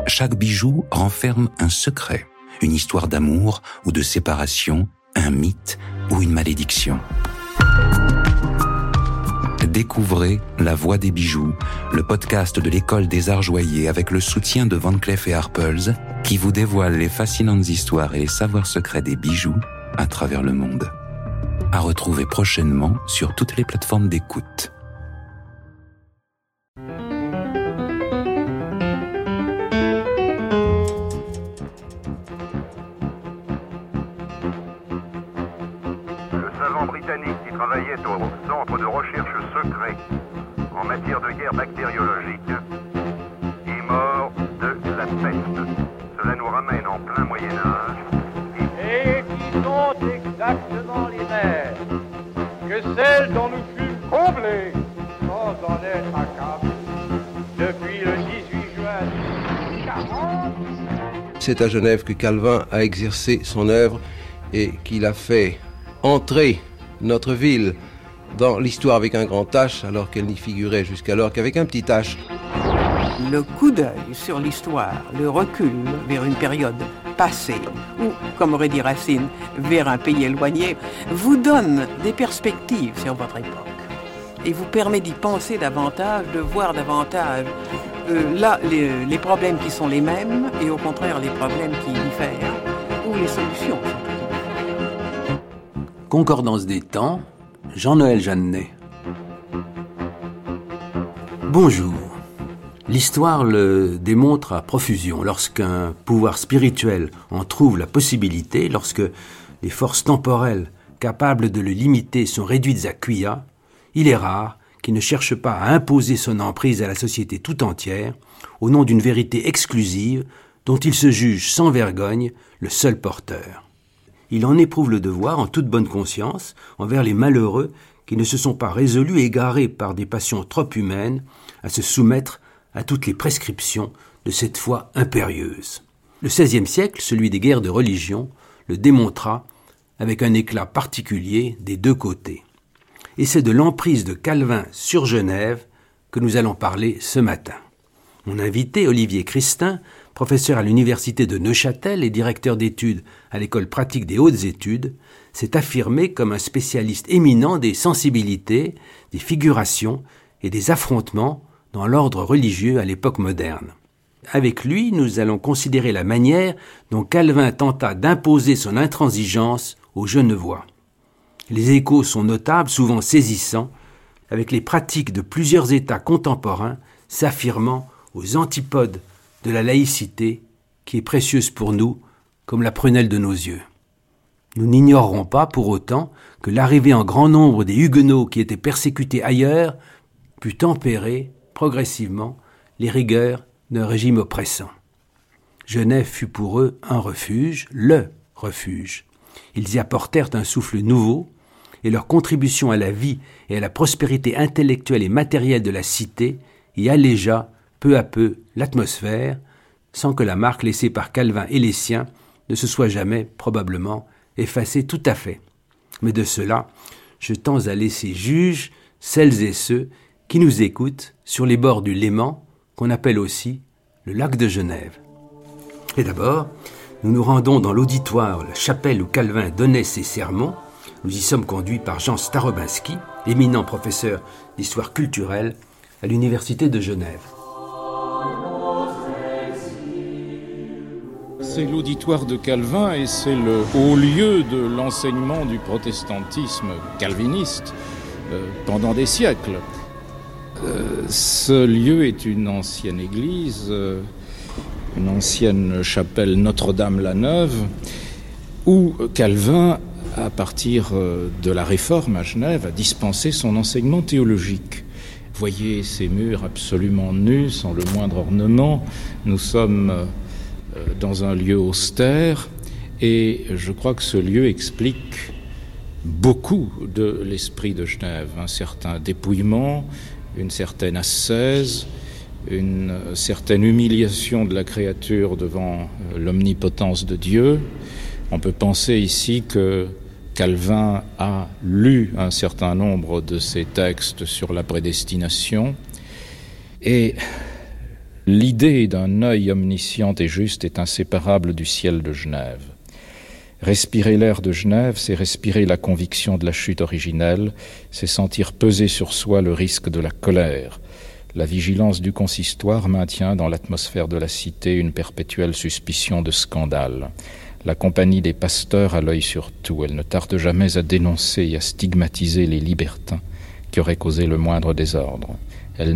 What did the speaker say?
chaque bijou renferme un secret, une histoire d'amour ou de séparation, un mythe ou une malédiction. Découvrez La Voix des bijoux, le podcast de l'École des Arts Joailliers avec le soutien de Van Cleef & Arpels qui vous dévoile les fascinantes histoires et les savoirs secrets des bijoux à travers le monde. À retrouver prochainement sur toutes les plateformes d'écoute. Britannique qui travaillait au centre de recherche secret en matière de guerre bactériologique est mort de la peste. Cela nous ramène en plein Moyen-Âge. Et qui sont exactement les mêmes que celles dont nous fûmes comblés sans en être accablés depuis le 18 juin 1840. C'est à Genève que Calvin a exercé son œuvre et qu'il a fait entrer notre ville dans l'histoire avec un grand H, alors qu'elle n'y figurait jusqu'alors qu'avec un petit H. Le coup d'œil sur l'histoire, le recul vers une période passée, ou, comme aurait dit Racine, vers un pays éloigné, vous donne des perspectives sur votre époque et vous permet d'y penser davantage, de voir davantage là les problèmes qui sont les mêmes et au contraire les problèmes qui diffèrent, ou les solutions. Concordance des temps, Jean-Noël Jeannet. Bonjour. L'histoire le démontre à profusion. Lorsqu'un pouvoir spirituel en trouve la possibilité, lorsque les forces temporelles capables de le limiter sont réduites à quia, il est rare qu'il ne cherche pas à imposer son emprise à la société tout entière au nom d'une vérité exclusive dont il se juge sans vergogne le seul porteur. Il en éprouve le devoir en toute bonne conscience envers les malheureux qui ne se sont pas résolus, égarés par des passions trop humaines, à se soumettre à toutes les prescriptions de cette foi impérieuse. Le XVIe siècle, celui des guerres de religion, le démontra avec un éclat particulier des deux côtés. Et c'est de l'emprise de Calvin sur Genève que nous allons parler ce matin. Mon invité, Olivier Christin, professeur à l'université de Neuchâtel et directeur d'études à l'école pratique des hautes études, s'est affirmé comme un spécialiste éminent des sensibilités, des figurations et des affrontements dans l'ordre religieux à l'époque moderne. Avec lui, nous allons considérer la manière dont Calvin tenta d'imposer son intransigeance aux Genevois. Les échos sont notables, souvent saisissants, avec les pratiques de plusieurs États contemporains s'affirmant aux antipodes de la laïcité qui est précieuse pour nous comme la prunelle de nos yeux. Nous n'ignorerons pas pour autant que l'arrivée en grand nombre des Huguenots qui étaient persécutés ailleurs put tempérer progressivement les rigueurs d'un régime oppressant. Genève fut pour eux un refuge, le refuge. Ils y apportèrent un souffle nouveau et leur contribution à la vie et à la prospérité intellectuelle et matérielle de la cité y allégea peu à peu l'atmosphère, sans que la marque laissée par Calvin et les siens ne se soit jamais, probablement, effacée tout à fait. Mais de cela, je tends à laisser juges celles et ceux qui nous écoutent sur les bords du Léman, qu'on appelle aussi le lac de Genève. Et d'abord, nous nous rendons dans l'auditoire, la chapelle où Calvin donnait ses sermons. Nous y sommes conduits par Jean Starobinski, éminent professeur d'histoire culturelle à l'université de Genève. C'est l'auditoire de Calvin et c'est le haut lieu de l'enseignement du protestantisme calviniste pendant des siècles. Ce lieu est une ancienne église, une ancienne chapelle Notre-Dame-la-Neuve, où Calvin, à partir de la Réforme à Genève, a dispensé son enseignement théologique. Voyez ces murs absolument nus, sans le moindre ornement. Nous sommes dans un lieu austère et je crois que ce lieu explique beaucoup de l'esprit de Genève, un certain dépouillement, une certaine ascèse, une certaine humiliation de la créature devant l'omnipotence de Dieu. On peut penser ici que Calvin a lu un certain nombre de ses textes sur la prédestination et L'idée d'un œil omniscient et juste est inséparable du ciel de Genève. Respirer l'air de Genève, c'est respirer la conviction de la chute originelle, c'est sentir peser sur soi le risque de la colère. La vigilance du consistoire maintient dans l'atmosphère de la cité une perpétuelle suspicion de scandale. La compagnie des pasteurs a l'œil sur tout. Elle ne tarde jamais à dénoncer et à stigmatiser les libertins qui auraient causé le moindre désordre.